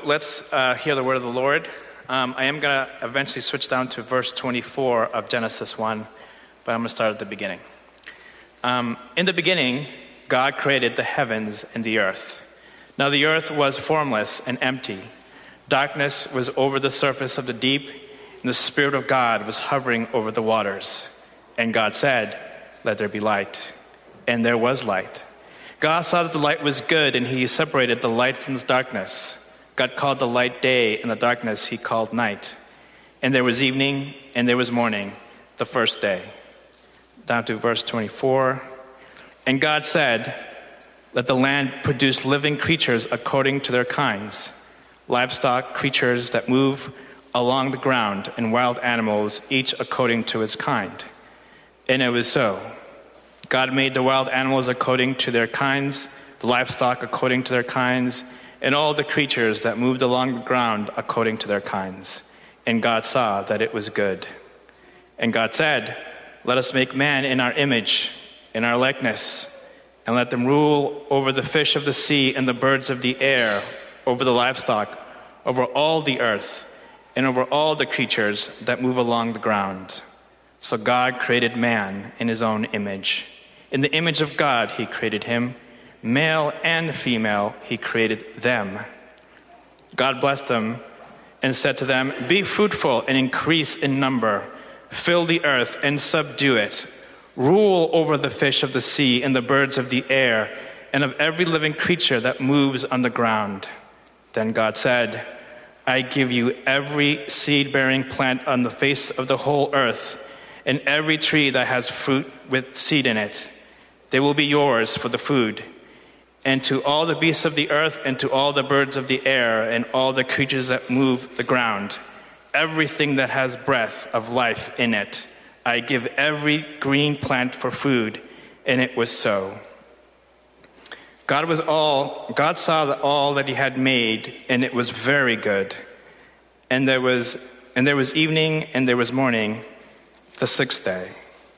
let's hear the word of the Lord. I am going to eventually switch down to verse 24 of Genesis 1, but I'm going to start at the beginning. In the beginning, God created the heavens and the earth. Now the earth was formless and empty. Darkness was over the surface of the deep, and the Spirit of God was hovering over the waters. And God said, "Let there be light." And there was light. God saw that the light was good, and he separated the light from the darkness. God called the light day, and the darkness he called night. And there was evening, and there was morning, the first day. Down to verse 24. And God said, "Let the land produce living creatures according to their kinds, livestock, creatures that move along the ground, and wild animals, each according to its kind." And it was so. God made the wild animals according to their kinds, the livestock according to their kinds, and all the creatures that moved along the ground according to their kinds. And God saw that it was good. And God said, "Let us make man in our image, in our likeness, and let them rule over the fish of the sea and the birds of the air, over the livestock, over all the earth, and over all the creatures that move along the ground." So God created man in his own image. In the image of God he created him. Male and female he created them. God blessed them and said to them, "Be fruitful and increase in number. Fill the earth and subdue it. Rule over the fish of the sea and the birds of the air, and of every living creature that moves on the ground." Then God said, "I give you every seed-bearing plant on the face of the whole earth, and every tree that has fruit with seed in it. They will be yours for the food. And to all the beasts of the earth, and to all the birds of the air, and all the creatures that move the ground, everything that has breath of life in it, I give every green plant for food." And it was so. God saw that all that he had made, and it was very good. And there was evening, and there was morning, the sixth day.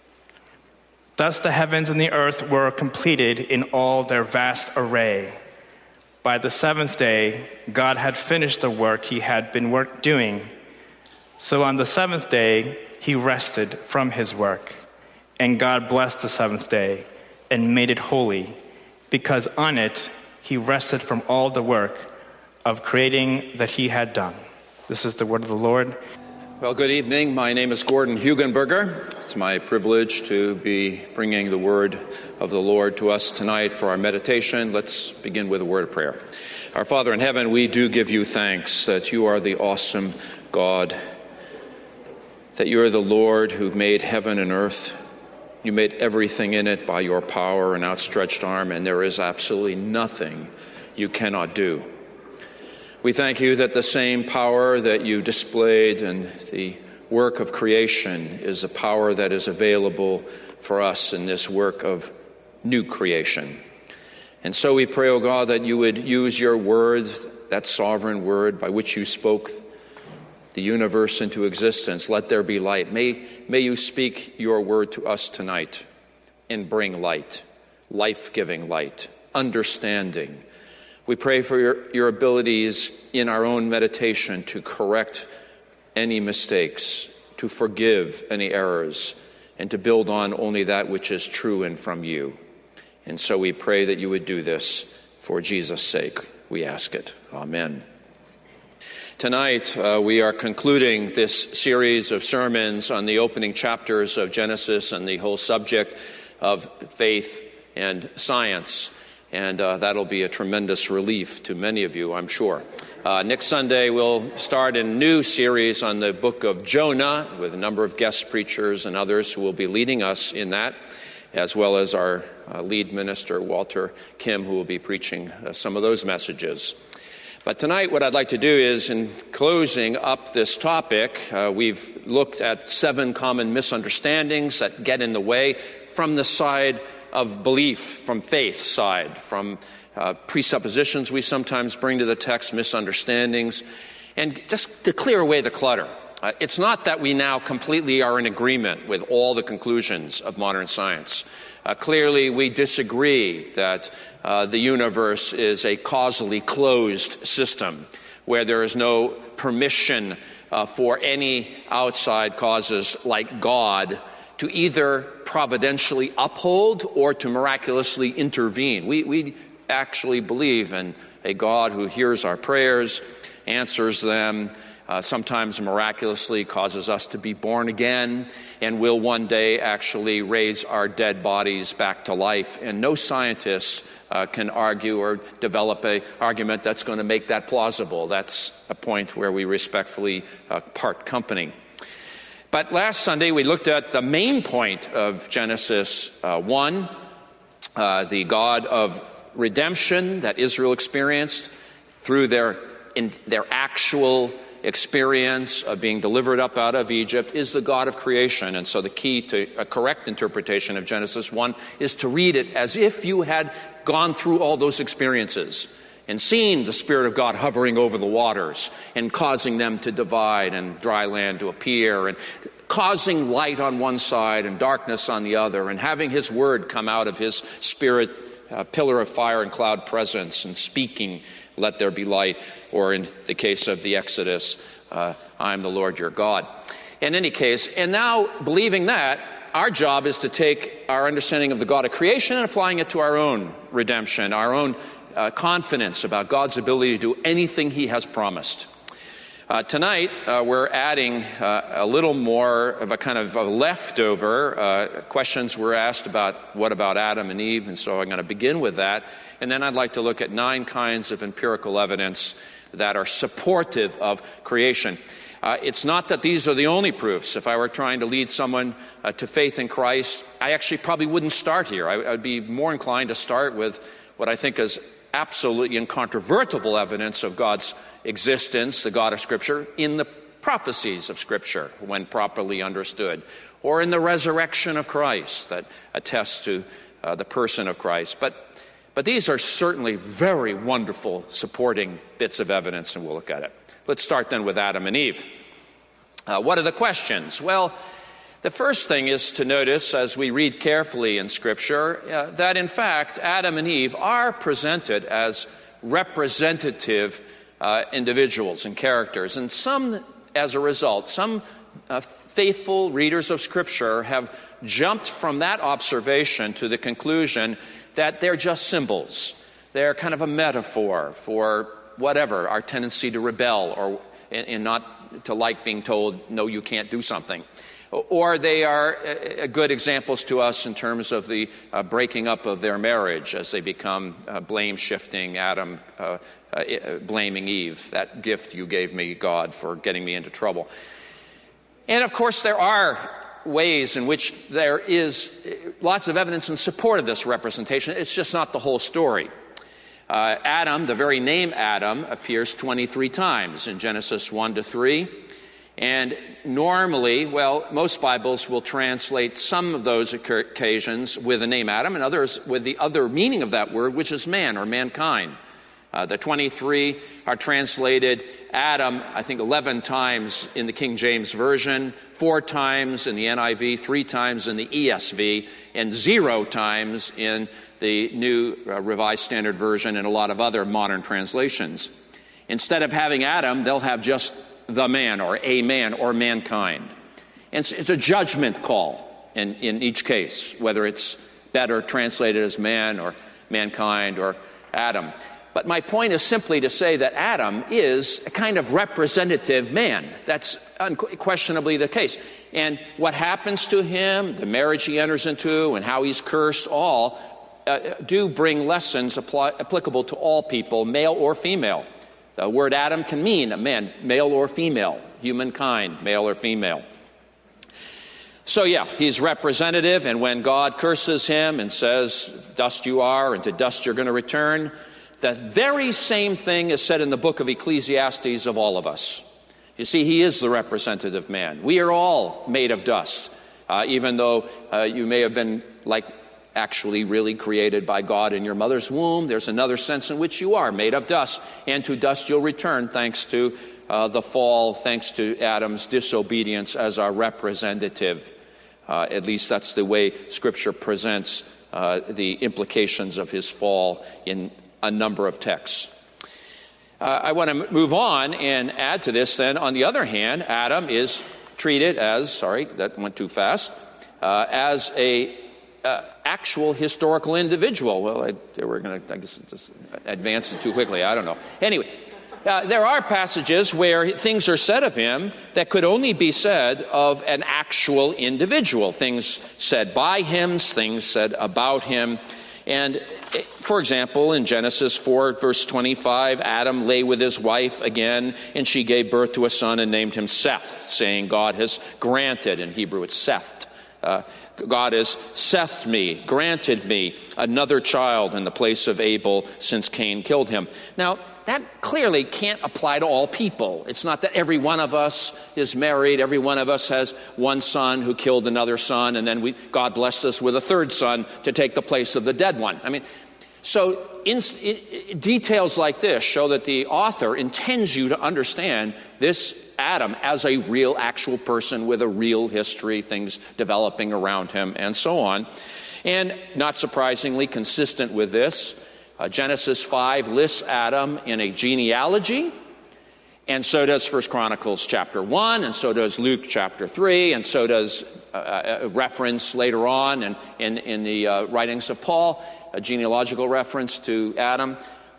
Thus the heavens and the earth were completed in all their vast array. By the seventh day, God had finished the work he had been doing. So on the seventh day, he rested from his work. And God blessed the seventh day and made it holy, because on it he rested from all the work of creating that he had done. This is the word of the Lord. Well, good evening. My name is Gordon Hugenberger. It's my privilege to be bringing the word of the Lord to us tonight for our meditation. Let's begin with a word of prayer. Our Father in heaven, we do give you thanks that you are the awesome God, that you are the Lord who made heaven and earth. You made everything in it by your power and outstretched arm, and there is absolutely nothing you cannot do. We thank you that the same power that you displayed in the work of creation is a power that is available for us in this work of new creation. And so we pray, O God, that you would use your word, that sovereign word by which you spoke the universe into existence. Let there be light. May you speak your word to us tonight and bring light, life-giving light, understanding. We pray for your abilities in our own meditation to correct any mistakes, to forgive any errors, and to build on only that which is true and from you. And so we pray that you would do this for Jesus' sake. We ask it. Amen. Tonight, we are concluding this series of sermons on the opening chapters of Genesis and the whole subject of faith and science. And that'll be a tremendous relief to many of you, I'm sure. Next Sunday, we'll start a new series on the book of Jonah with a number of guest preachers and others who will be leading us in that, as well as our lead minister, Walter Kim, who will be preaching some of those messages. But tonight, what I'd like to do is, in closing up this topic, we've looked at 7 common misunderstandings that get in the way from the side of belief, from faith side, from presuppositions we sometimes bring to the text, misunderstandings, and just to clear away the clutter. It's not that we now completely are in agreement with all the conclusions of modern science. Clearly, we disagree that the universe is a causally closed system where there is no permission for any outside causes like God to either providentially uphold or to miraculously intervene. We actually believe in a God who hears our prayers, answers them, sometimes miraculously causes us to be born again, and will one day actually raise our dead bodies back to life. And no scientist can argue or develop an argument that's going to make that plausible. That's a point where we respectfully part company. But last Sunday we looked at the main point of Genesis 1, the God of redemption that Israel experienced through their actual experience of being delivered up out of Egypt is the God of creation. And so the key to a correct interpretation of Genesis 1 is to read it as if you had gone through all those experiences and seen the Spirit of God hovering over the waters and causing them to divide and dry land to appear and causing light on one side and darkness on the other, and having His word come out of His Spirit, pillar of fire and cloud presence, and speaking, "Let there be light," or in the case of the Exodus, "I am the Lord your God." In any case, and now believing that, our job is to take our understanding of the God of creation and applying it to our own redemption, our own confidence about God's ability to do anything He has promised. Tonight, we're adding a little more of a kind of a leftover. Questions were asked about what about Adam and Eve, and so I'm going to begin with that. And then I'd like to look at 9 kinds of empirical evidence that are supportive of creation. It's not that these are the only proofs. If I were trying to lead someone to faith in Christ, I actually probably wouldn't start here. I'd be more inclined to start with what I think is absolutely incontrovertible evidence of God's existence, the God of Scripture, in the prophecies of Scripture when properly understood, or in the resurrection of Christ that attests to the person of Christ. But these are certainly very wonderful supporting bits of evidence, and we'll look at it. Let's start then with Adam and Eve. What are the questions? Well, the first thing is to notice, as we read carefully in Scripture, that in fact Adam and Eve are presented as representative individuals and characters. And as a result, some faithful readers of Scripture have jumped from that observation to the conclusion that they're just symbols. They're kind of a metaphor for whatever, our tendency to rebel and not to like being told, no, you can't do something. Or they are good examples to us in terms of the breaking up of their marriage as they become blame-shifting, Adam blaming Eve, that gift you gave me, God, for getting me into trouble. And of course there are ways in which there is lots of evidence in support of this representation. It's just not the whole story. Adam, the very name Adam, appears 23 times in Genesis 1-3. And normally, most Bibles will translate some of those occasions with the name Adam and others with the other meaning of that word, which is man or mankind. The 23 are translated Adam, I think 11 times in the King James Version, 4 times in the NIV, 3 times in the ESV, and 0 times in the New Revised Standard Version and a lot of other modern translations. Instead of having Adam, they'll have just the man or mankind. And it's a judgment call in each case, whether it's better translated as man or mankind or Adam. But my point is simply to say that Adam is a kind of representative man. That's unquestionably the case. And what happens to him, the marriage he enters into, and how he's cursed, all do bring lessons applicable to all people, male or female. The word Adam can mean a man, male or female, humankind, male or female. So he's representative, and when God curses him and says, dust you are, and to dust you're going to return, the very same thing is said in the book of Ecclesiastes of all of us. You see, he is the representative man. We are all made of dust, even though you may have been actually really created by God in your mother's womb. There's another sense in which you are made of dust, and to dust you'll return thanks to the fall, thanks to Adam's disobedience as our representative. At least that's the way Scripture presents the implications of his fall in a number of texts. I want to move on and add to this then. On the other hand, Adam is treated as, sorry, that went too fast, as a actual historical individual. Well, we're going to, I guess, just advance it too quickly. I don't know. Anyway, there are passages where things are said of him that could only be said of an actual individual. Things said by him, things said about him. And, for example, in Genesis 4, verse 25, Adam lay with his wife again, and she gave birth to a son and named him Seth, saying, God has granted, in Hebrew it's Seth, God has sethed me, granted me another child in the place of Abel since Cain killed him. Now, that clearly can't apply to all people. It's not that every one of us is married, every one of us has one son who killed another son, and then God blessed us with a third son to take the place of the dead one. I mean, so details like this show that the author intends you to understand this Adam as a real, actual person with a real history, things developing around him, and so on. And not surprisingly, consistent with this, Genesis 5 lists Adam in a genealogy, and so does 1 Chronicles chapter 1, and so does Luke chapter 3, and so does a reference later on in the writings of Paul, a genealogical reference to Adam.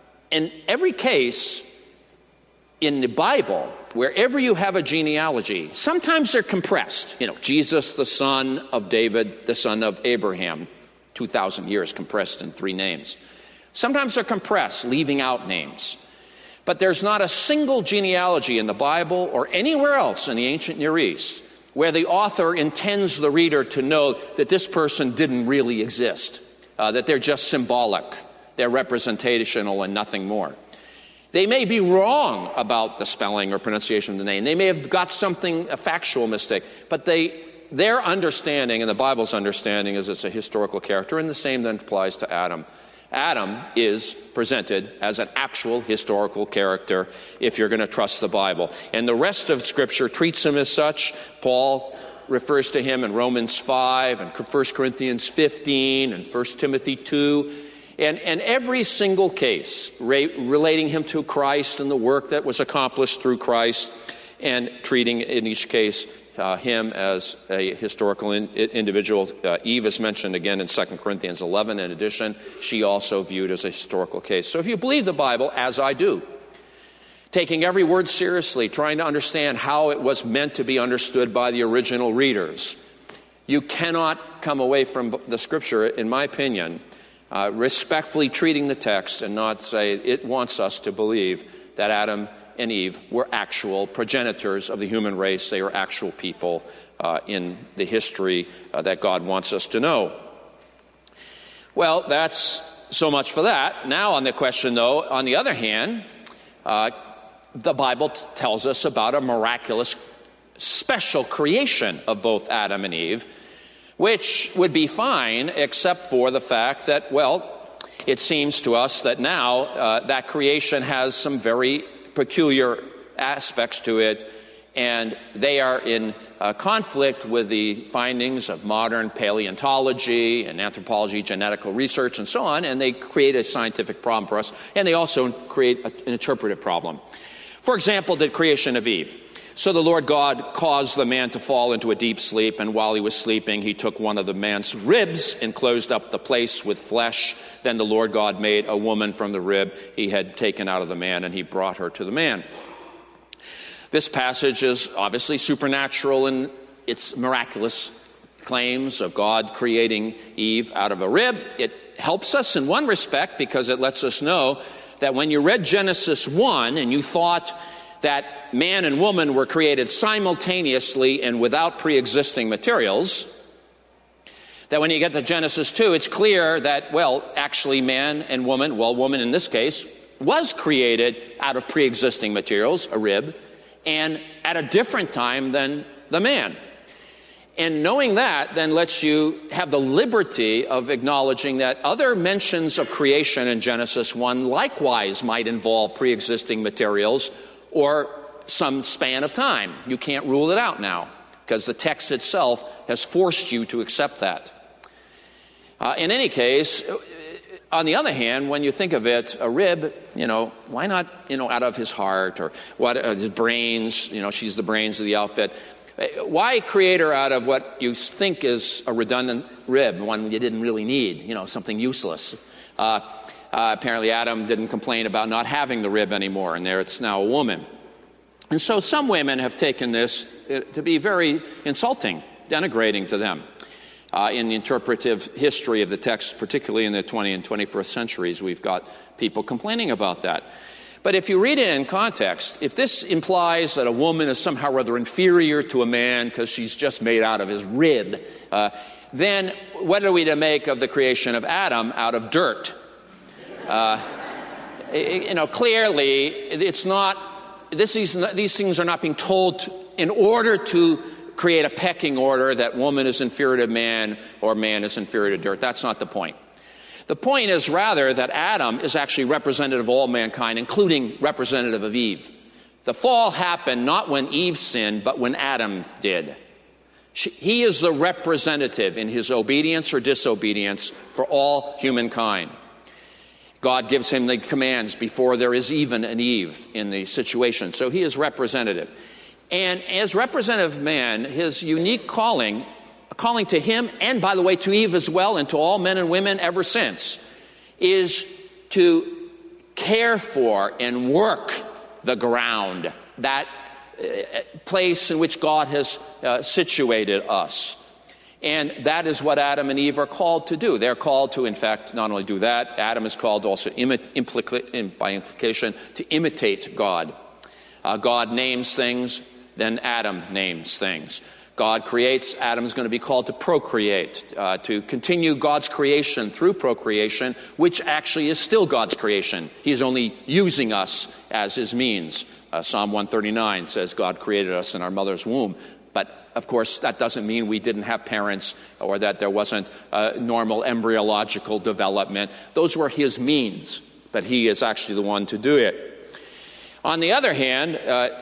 In every case in the Bible, wherever you have a genealogy, sometimes they're compressed. Jesus, the son of David, the son of Abraham, 2,000 years compressed in 3 names. Sometimes they're compressed, leaving out names. But there's not a single genealogy in the Bible or anywhere else in the ancient Near East where the author intends the reader to know that this person didn't really exist, that they're just symbolic, they're representational and nothing more. They may be wrong about the spelling or pronunciation of the name. They may have got a factual mistake, but their understanding and the Bible's understanding is it's a historical character, and the same then applies to Adam. Adam is presented as an actual historical character if you're going to trust the Bible. And the rest of Scripture treats him as such. Paul refers to him in Romans 5 and 1 Corinthians 15 and 1 Timothy 2. And every single case relating him to Christ and the work that was accomplished through Christ, and treating in each case him as a historical individual. Eve is mentioned again in 2 Corinthians 11. In addition, she also viewed as a historical case. So if you believe the Bible, as I do, taking every word seriously, trying to understand how it was meant to be understood by the original readers, you cannot come away from the Scripture, in my opinion, respectfully treating the text and not say it wants us to believe that Adam and Eve were actual progenitors of the human race. They were actual people in the history that God wants us to know. Well, that's so much for that. Now on the question, though, on the other hand, the Bible tells us about a miraculous special creation of both Adam and Eve, which would be fine except for the fact that, well, it seems to us that now that creation has some very peculiar aspects to it, and they are in conflict with the findings of modern paleontology and anthropology, genetical research, and so on, and they create a scientific problem for us, and they also create an interpretive problem. For example, the creation of Eve. So the Lord God caused the man to fall into a deep sleep, and while he was sleeping, he took one of the man's ribs and closed up the place with flesh. Then the Lord God made a woman from the rib he had taken out of the man, and he brought her to the man. This passage is obviously supernatural in its miraculous claims of God creating Eve out of a rib. It helps us in one respect because it lets us know that when you read Genesis 1 and you thought that man and woman were created simultaneously and without pre-existing materials, that when you get to Genesis 2, it's clear that, well, actually man and woman, well, woman in this case, was created out of pre-existing materials, a rib, and at a different time than the man. And knowing that then lets you have the liberty of acknowledging that other mentions of creation in Genesis 1 likewise might involve pre-existing materials or some span of time. You can't rule it out now because the text itself has forced you to accept that. In any case, On the other hand, when you think of it, a rib, why not, out of his heart or what his brains, she's the brains of the outfit. Why create her out of what you think is a redundant rib, one you didn't really need, something useless? Apparently Adam didn't complain about not having the rib anymore, and there it's now a woman. And so some women have taken this to be very insulting, denigrating to them. In the interpretive history of the text, particularly in the 20th and 21st centuries, we've got people complaining about that. But if you read it in context, if this implies that a woman is somehow rather inferior to a man because she's just made out of his rib, then what are we to make of the creation of Adam out of dirt? Clearly, it's not. These things are not being told in order to create a pecking order that woman is inferior to man or man is inferior to dirt. That's not the point. The point is rather that Adam is actually representative of all mankind, including representative of Eve. The fall happened not when Eve sinned, but when Adam did. He is the representative in his obedience or disobedience for all humankind. God gives him the commands before there is even an Eve in the situation. So he is representative. And as representative man, his unique calling, a calling to him and, by the way, to Eve as well and to all men and women ever since, is to care for and work the ground, that place in which God has situated us. And that is what Adam and Eve are called to do. They're called to, in fact, not only do that, Adam is called also by implication to imitate God. God names things, then Adam names things. God creates, Adam is going to be called to procreate, to continue God's creation through procreation, which actually is still God's creation. He's only using us as his means. Psalm 139 says God created us in our mother's womb. But, of course, that doesn't mean we didn't have parents or that there wasn't normal embryological development. Those were his means, but he is actually the one to do it. On the other hand,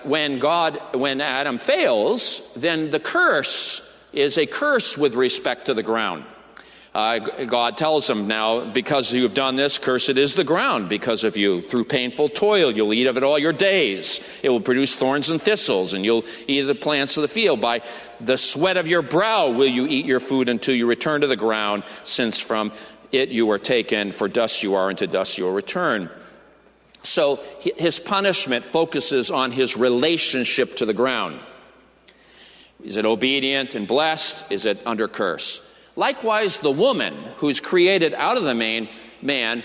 when Adam fails, then the curse is a curse with respect to the ground. God tells him now, because you have done this, cursed is the ground because of you. Through painful toil, you'll eat of it all your days. It will produce thorns and thistles, and you'll eat of the plants of the field. By the sweat of your brow will you eat your food until you return to the ground, since from it you were taken, for dust you are, and to dust you will return. So his punishment focuses on his relationship to the ground. Is it obedient and blessed? Is it under curse? Likewise, the woman who's created out of the man,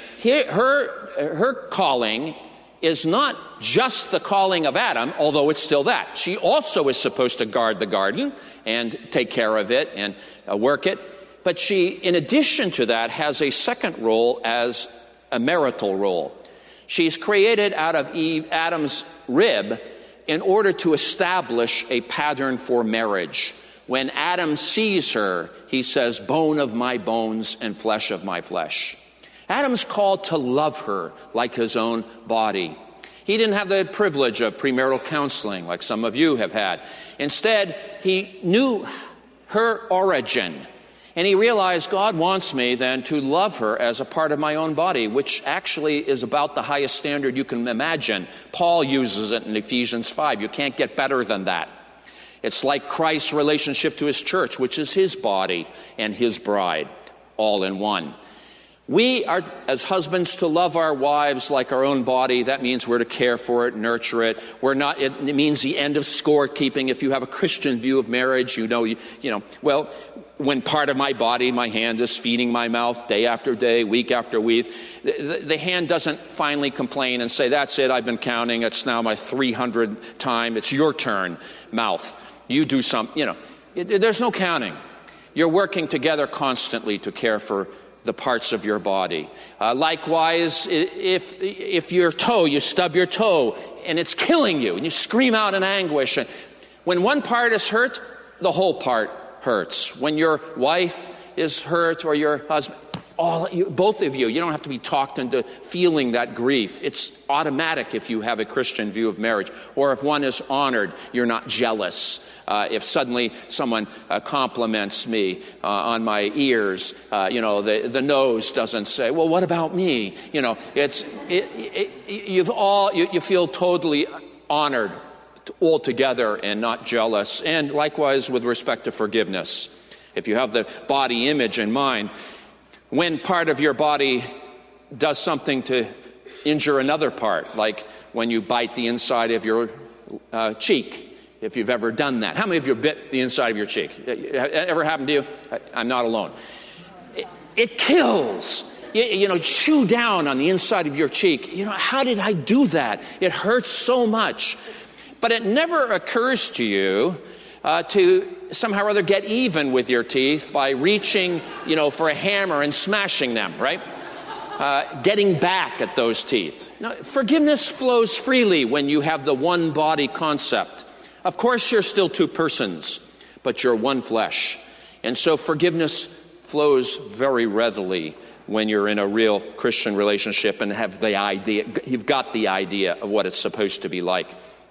her calling is not just the calling of Adam, although it's still that. She also is supposed to guard the garden and take care of it and work it. But she, in addition to that, has a second role as a marital role. She's created out of Adam's rib in order to establish a pattern for marriage. When Adam sees her, he says, bone of my bones and flesh of my flesh. Adam's called to love her like his own body. He didn't have the privilege of premarital counseling like some of you have had. Instead, he knew her origin. And he realized God wants me then to love her as a part of my own body, which actually is about the highest standard you can imagine. Paul uses it in Ephesians 5. You can't get better than that. It's like Christ's relationship to his church, which is his body and his bride, all in one. We are, as husbands, to love our wives like our own body. That means we're to care for it, nurture it. It means the end of scorekeeping. If you have a Christian view of marriage, well, when part of my body, my hand is feeding my mouth day after day, week after week, the hand doesn't finally complain and say, that's it, I've been counting, it's now my 300th time, it's your turn, mouth. You do something, there's no counting. You're working together constantly to care for the parts of your body. Likewise, if you stub your toe and it's killing you and you scream out in anguish, when one part is hurt, the whole part hurts. When your wife is hurt or your husband, both of you. You don't have to be talked into feeling that grief. It's automatic if you have a Christian view of marriage. Or if one is honored, you're not jealous. If suddenly someone compliments me on my ears, the nose doesn't say, well, what about me? You feel totally honored altogether and not jealous. And likewise with respect to forgiveness. If you have the body image in mind, when part of your body does something to injure another part, like when you bite the inside of your cheek, if you've ever done that. How many of you bit the inside of your cheek? Ever happened to you? I'm not alone. It kills. Chew down on the inside of your cheek. How did I do that? It hurts so much. But it never occurs to you to somehow or other get even with your teeth by reaching, for a hammer and smashing them, right? Getting back at those teeth. Now, forgiveness flows freely when you have the one body concept. Of course, you're still two persons, but you're one flesh. And so forgiveness flows very readily when you're in a real Christian relationship and have the idea, you've got the idea of what it's supposed to be like.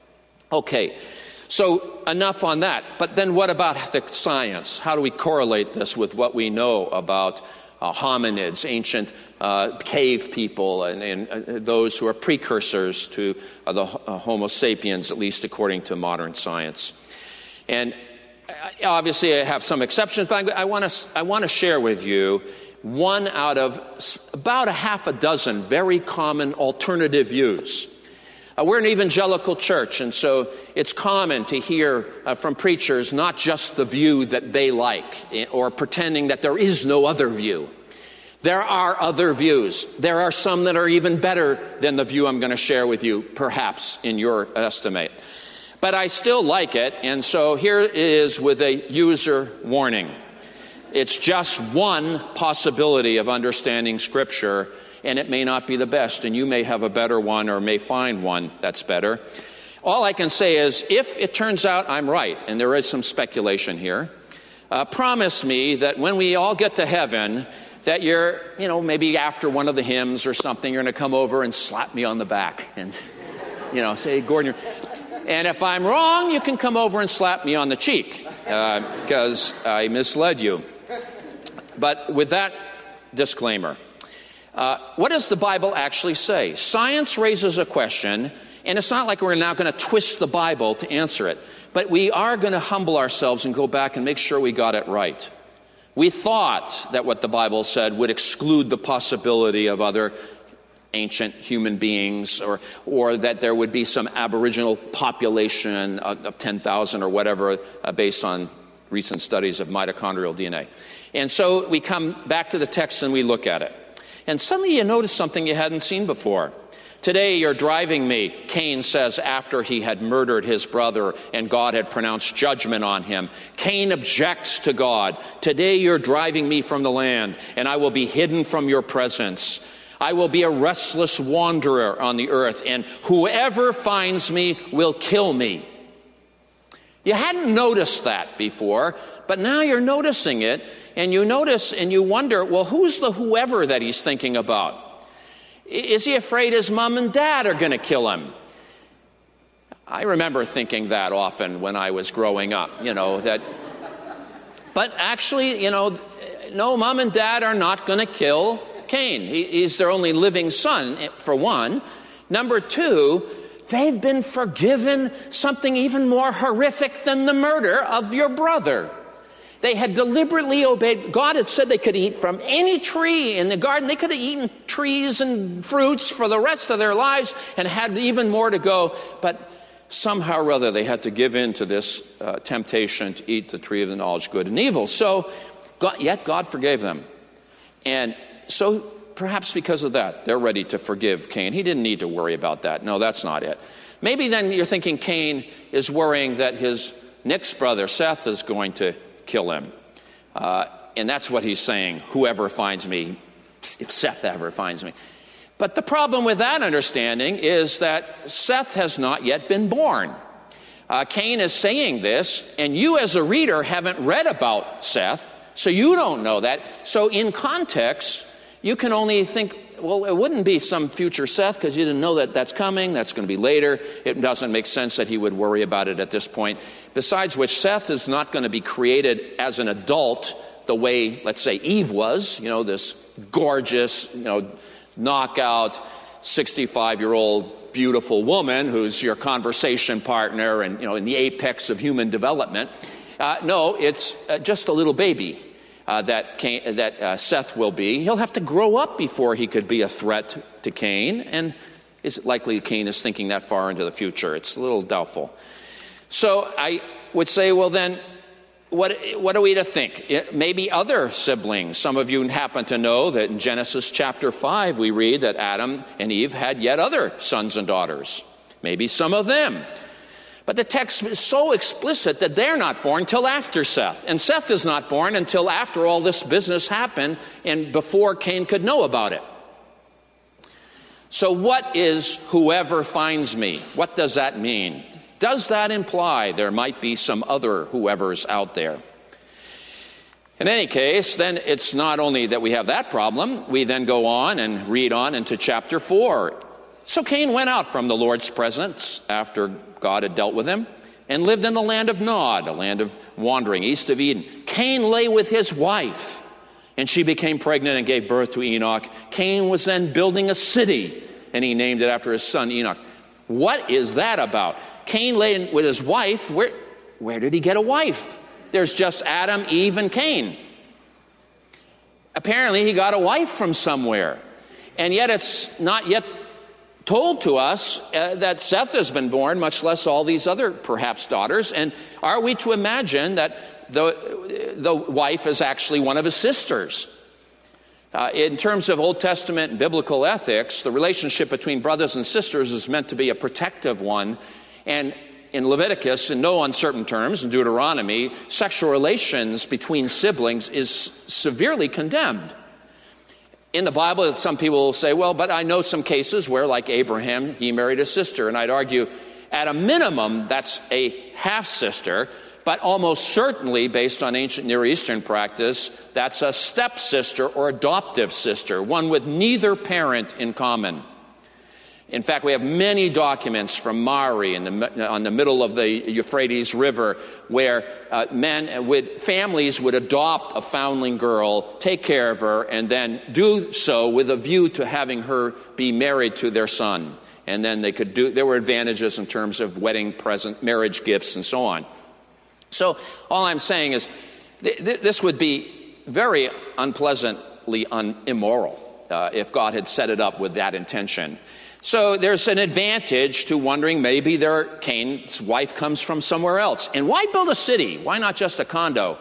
Okay, so enough on that. But then what about the science? How do we correlate this with what we know about hominids, ancient cave people, and those who are precursors to the Homo sapiens, at least according to modern science? And obviously I have some exceptions, but I want to share with you one out of about a half a dozen very common alternative views. We're an evangelical church, and so it's common to hear from preachers not just the view that they like or pretending that there is no other view. There are other views. There are some that are even better than the view I'm going to share with you, perhaps, in your estimate. But I still like it, and so here it is with a user warning. It's just one possibility of understanding Scripture, and it may not be the best, and you may have a better one or may find one that's better. All I can say is, if it turns out I'm right, and there is some speculation here, promise me that when we all get to heaven, that you're, maybe after one of the hymns or something, you're going to come over and slap me on the back and, say, Gordon, and if I'm wrong, you can come over and slap me on the cheek, because I misled you. But with that disclaimer, what does the Bible actually say? Science raises a question, and it's not like we're now going to twist the Bible to answer it, but we are going to humble ourselves and go back and make sure we got it right. We thought that what the Bible said would exclude the possibility of other ancient human beings, or that there would be some aboriginal population of 10,000 or whatever based on recent studies of mitochondrial DNA. And so we come back to the text and we look at it. And suddenly you notice something you hadn't seen before. Today you're driving me, Cain says after he had murdered his brother and God had pronounced judgment on him. Cain objects to God. Today you're driving me from the land, and I will be hidden from your presence. I will be a restless wanderer on the earth, and whoever finds me will kill me. You hadn't noticed that before, but now you're noticing it, and you notice and you wonder, well, who's the whoever that he's thinking about? Is he afraid his mom and dad are going to kill him? I remember thinking that often when I was growing up, But actually, no, mom and dad are not going to kill Cain. He's their only living son, for one. Number two, they've been forgiven something even more horrific than the murder of your brother. They had deliberately obeyed. God had said they could eat from any tree in the garden. They could have eaten trees and fruits for the rest of their lives and had even more to go. But somehow or other, they had to give in to this temptation to eat the tree of the knowledge of good and evil. Yet God forgave them. And so perhaps because of that, they're ready to forgive Cain. He didn't need to worry about that. No, that's not it. Maybe then you're thinking Cain is worrying that his next brother, Seth, is going to kill him. And that's what he's saying, whoever finds me, if Seth ever finds me. But the problem with that understanding is that Seth has not yet been born. Cain is saying this, and you as a reader haven't read about Seth, so you don't know that. So in context, you can only think, well, it wouldn't be some future Seth because you didn't know that that's coming. That's going to be later. It doesn't make sense that he would worry about it at this point. Besides which, Seth is not going to be created as an adult the way, let's say, Eve was, this gorgeous, knockout, 65-year-old beautiful woman who's your conversation partner and, in the apex of human development. No, it's just a little baby. That Seth will be. He'll have to grow up before he could be a threat to Cain, and is it likely Cain is thinking that far into the future? It's a little doubtful. So I would say, well then, what are we to think? Maybe other siblings. Some of you happen to know that in Genesis chapter 5 we read that Adam and Eve had yet other sons and daughters. Maybe some of them. But the text is so explicit that they're not born till after Seth. And Seth is not born until after all this business happened and before Cain could know about it. So what is whoever finds me? What does that mean? Does that imply there might be some other whoever's out there? In any case, then it's not only that we have that problem, we then go on and read on into chapter 4. So Cain went out from the Lord's presence after God had dealt with him and lived in the land of Nod, a land of wandering east of Eden. Cain lay with his wife, and she became pregnant and gave birth to Enoch. Cain was then building a city, and he named it after his son Enoch. What is that about? Cain lay with his wife. Where did he get a wife? There's just Adam, Eve, and Cain. Apparently he got a wife from somewhere, and yet it's not yet told to us that Seth has been born, much less all these other perhaps daughters. And are we to imagine that the wife is actually one of his sisters? In terms of Old Testament biblical ethics, the relationship between brothers and sisters is meant to be a protective one. And in Leviticus, in no uncertain terms, in Deuteronomy, sexual relations between siblings is severely condemned. In the Bible, some people will say, well, but I know some cases where, like Abraham, he married a sister. And I'd argue, at a minimum, that's a half-sister, but almost certainly, based on ancient Near Eastern practice, that's a stepsister or adoptive sister, one with neither parent in common. In fact, we have many documents from Mari on the middle of the Euphrates River where families would adopt a foundling girl, take care of her, and then do so with a view to having her be married to their son. And then there were advantages in terms of wedding present, marriage gifts, and so on. So all I'm saying is this would be very unpleasantly immoral if God had set it up with that intention. So there's an advantage to wondering maybe Cain's wife comes from somewhere else. And why build a city? Why not just a condo?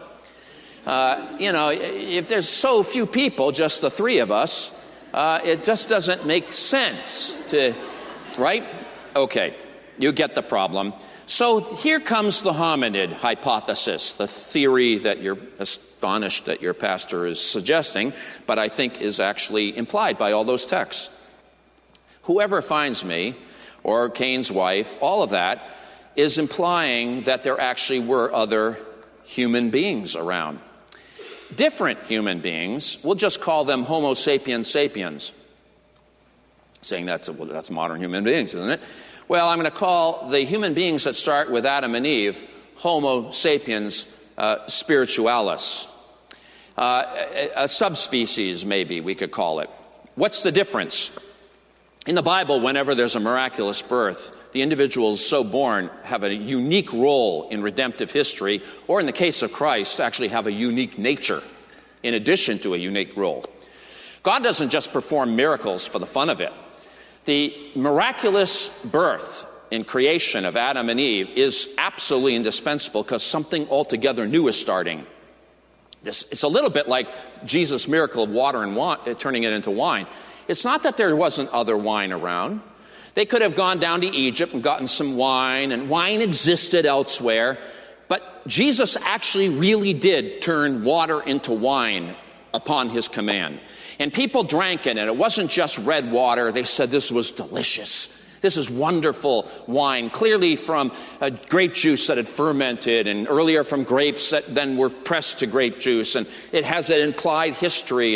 If there's so few people, just the three of us, it just doesn't make sense right? Okay, you get the problem. So here comes the hominid hypothesis, the theory that you're astonished that your pastor is suggesting, but I think is actually implied by all those texts. Whoever finds me, or Cain's wife, all of that is implying that there actually were other human beings around. Different human beings, we'll just call them Homo sapiens sapiens. Saying that's modern human beings, isn't it? Well, I'm going to call the human beings that start with Adam and Eve Homo sapiens spiritualis. A subspecies, maybe we could call it. What's the difference? In the Bible, whenever there's a miraculous birth, the individuals so born have a unique role in redemptive history, or in the case of Christ, actually have a unique nature in addition to a unique role. God doesn't just perform miracles for the fun of it. The miraculous birth in creation of Adam and Eve is absolutely indispensable because something altogether new is starting. It's a little bit like Jesus' miracle of water and wine, turning it into wine. It's not that there wasn't other wine around. They could have gone down to Egypt and gotten some wine, and wine existed elsewhere. But Jesus actually really did turn water into wine upon his command. And people drank it, and it wasn't just red water. They said this was delicious. This is wonderful wine, clearly from grape juice that had fermented, and earlier from grapes that then were pressed to grape juice. And it has an implied history. And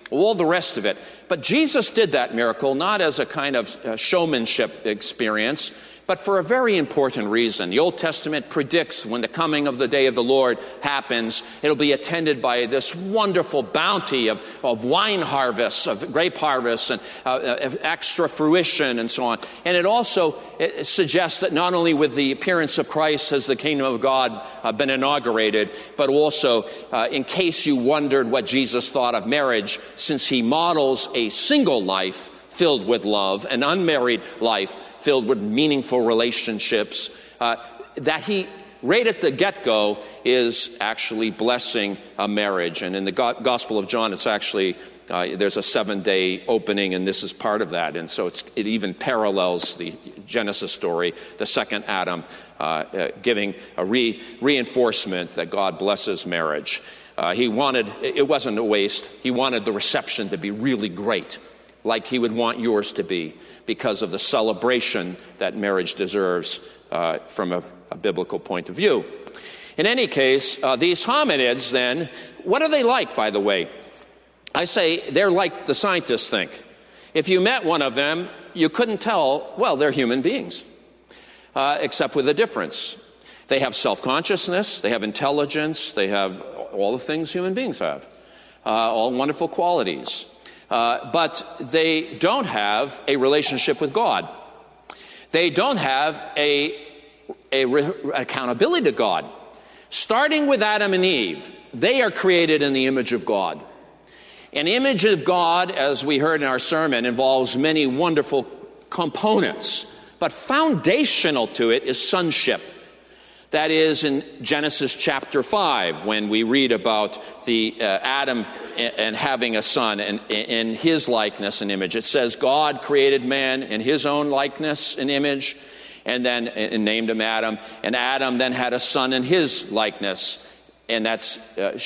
all the rest of it. But Jesus did that miracle not as a kind of showmanship experience, but for a very important reason. The Old Testament predicts when the coming of the day of the Lord happens, it'll be attended by this wonderful bounty of wine harvests, of grape harvests, and extra fruition, and so on. And it suggests that not only with the appearance of Christ has the kingdom of God been inaugurated, but also, in case you wondered what Jesus thought of marriage, since he models a single life filled with love, an unmarried life filled with meaningful relationships, that he, right at the get-go, is actually blessing a marriage. And in the Gospel of John, it's actually, there's a 7-day opening, and this is part of that. And so it even parallels the Genesis story, the second Adam, giving a reinforcement that God blesses marriage. It wasn't a waste. He wanted the reception to be really great, like he would want yours to be, because of the celebration that marriage deserves from a biblical point of view. In any case, these hominids then, what are they like, by the way? I say they're like the scientists think. If you met one of them, you couldn't tell, well, they're human beings, except with a difference. They have self-consciousness, they have intelligence, they have all the things human beings have, all wonderful qualities. But they don't have a relationship with God. They don't have accountability to God. Starting with Adam and Eve, they are created in the image of God. An image of God, as we heard in our sermon, involves many wonderful components, but foundational to it is sonship. That is in Genesis chapter 5, when we read about the Adam and having a son and in his likeness and image. It says God created man in his own likeness and image, and named him Adam. And Adam then had a son in his likeness, and that's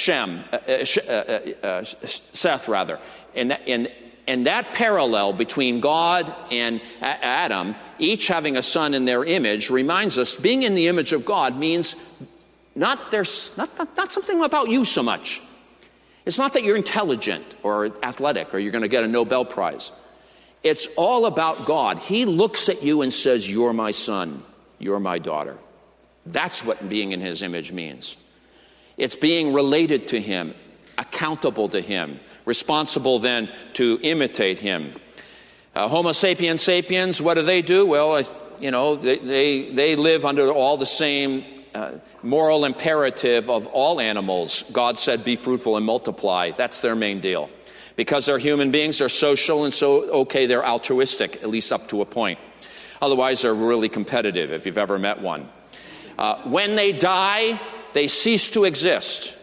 Seth rather. And that parallel between God and Adam, each having a son in their image, reminds us being in the image of God means not something about you so much. It's not that you're intelligent or athletic or you're going to get a Nobel Prize. It's all about God. He looks at you and says, "You're my son, you're my daughter." That's what being in his image means. It's being related to him, accountable to him, responsible then to imitate him. Homo sapiens sapiens, what do? Well, they live under all the same moral imperative of all animals. God said, "Be fruitful and multiply." That's their main deal. Because they're human beings, they're social, and so, they're altruistic, at least up to a point. Otherwise, they're really competitive, if you've ever met one. When they die, they cease to exist.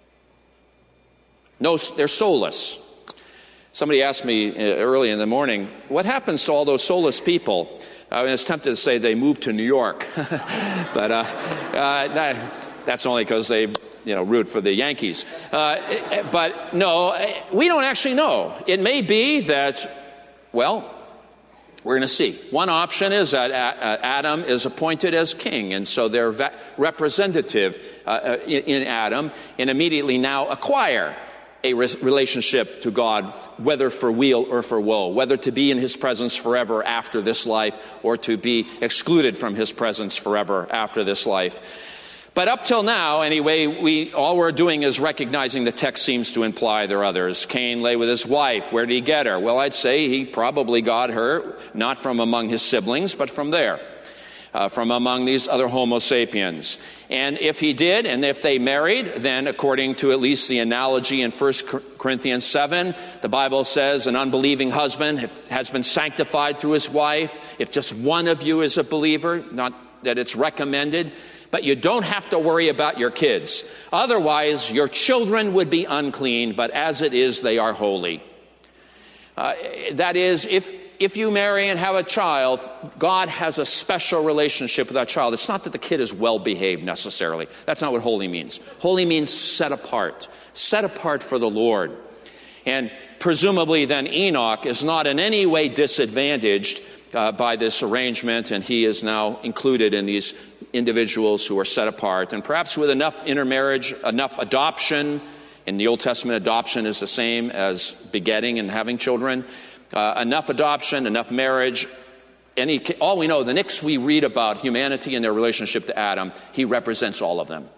No, they're soulless. Somebody asked me early in the morning, what happens to all those soulless people? I was tempted to say they moved to New York. But that's only because they root for the Yankees. But no, we don't actually know. It may be that, well, we're going to see. One option is that Adam is appointed as king, and so they're representative in Adam, and immediately now acquire a relationship to God, whether for weal or for woe, whether to be in his presence forever after this life or to be excluded from his presence forever after this life. But up till now, anyway, all we're doing is recognizing the text seems to imply there are others. Cain lay with his wife. Where did he get her? Well, I'd say he probably got her not from among his siblings, but from there. From among these other Homo sapiens. And if he did, and if they married, then according to at least the analogy in 1 Corinthians 7, the Bible says an unbelieving husband has been sanctified through his wife. If just one of you is a believer, not that it's recommended, but you don't have to worry about your kids. Otherwise, your children would be unclean, but as it is, they are holy. That is, if you marry and have a child, God has a special relationship with that child. It's not that the kid is well-behaved necessarily. That's not what holy means. Holy means set apart for the Lord. And presumably then Enoch is not in any way disadvantaged by this arrangement, and he is now included in these individuals who are set apart. And perhaps with enough intermarriage, enough adoption, In the Old Testament, adoption is the same as begetting and having children. Enough adoption, enough marriage. All we know, the Nix we read about humanity and their relationship to Adam, he represents all of them.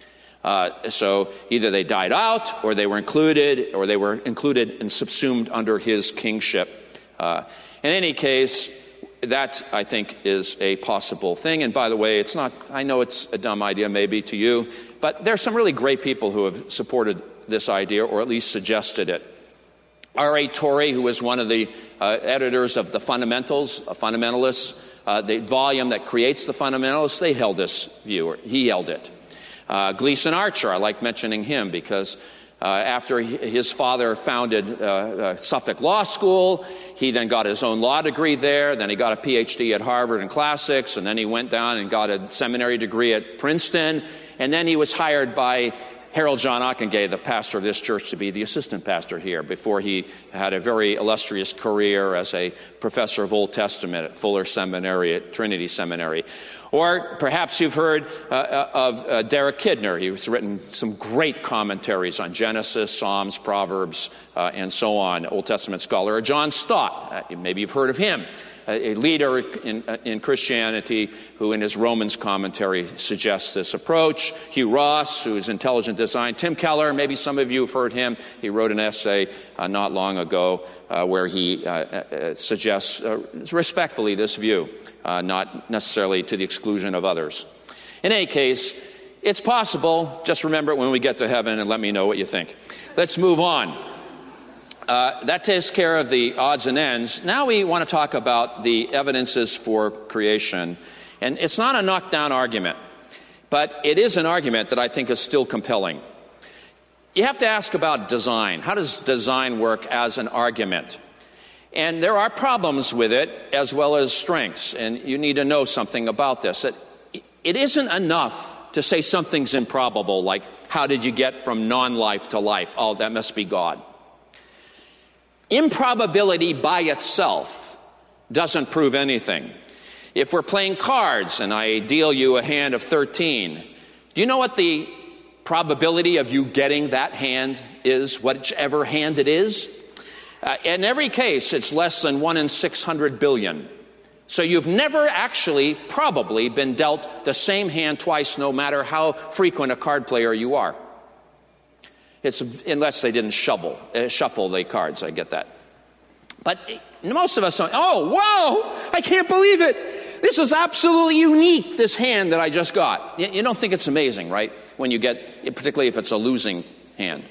So either they died out, or they were included and subsumed under his kingship. In any case, that, I think, is a possible thing. And by the way, I know it's a dumb idea maybe to you, but there are some really great people who have supported this idea, or at least suggested it. R.A. Torrey, who was one of the editors of the Fundamentalists, the volume that creates the Fundamentalists, they held this view, or he held it. Gleason Archer, I like mentioning him because after his father founded Suffolk Law School, he then got his own law degree there, then he got a PhD at Harvard in classics, and then he went down and got a seminary degree at Princeton, and then he was hired by Harold John Ockenga, the pastor of this church, to be the assistant pastor here before he had a very illustrious career as a professor of Old Testament at Fuller Seminary, at Trinity Seminary. Or perhaps you've heard of Derek Kidner. He's written some great commentaries on Genesis, Psalms, Proverbs, and so on, Old Testament scholar. Or John Stott, maybe you've heard of him, a leader in Christianity who in his Romans commentary suggests this approach. Hugh Ross, who is Intelligent Design. Tim Keller, maybe some of you have heard him. He wrote an essay not long ago where he suggests respectfully this view, not necessarily to the exclusion of others. In any case, it's possible. Just remember it when we get to heaven and let me know what you think. Let's move on. That takes care of the odds and ends. Now we want to talk about the evidences for creation. And it's not a knockdown argument, but it is an argument that I think is still compelling. You have to ask about design. How does design work as an argument? And there are problems with it as well as strengths, and you need to know something about this. It isn't enough to say something's improbable, like how did you get from non-life to life? Oh, that must be God. Improbability by itself doesn't prove anything. If we're playing cards and I deal you a hand of 13, do you know what the probability of you getting that hand is, whichever hand it is? In every case, it's less than 1 in 600 billion. So you've never actually probably been dealt the same hand twice, no matter how frequent a card player you are. Unless they didn't shuffle the cards, I get that. But most of us don't, oh, wow, I can't believe it. This is absolutely unique, this hand that I just got. You don't think it's amazing, right? When you get, particularly if it's a losing hand.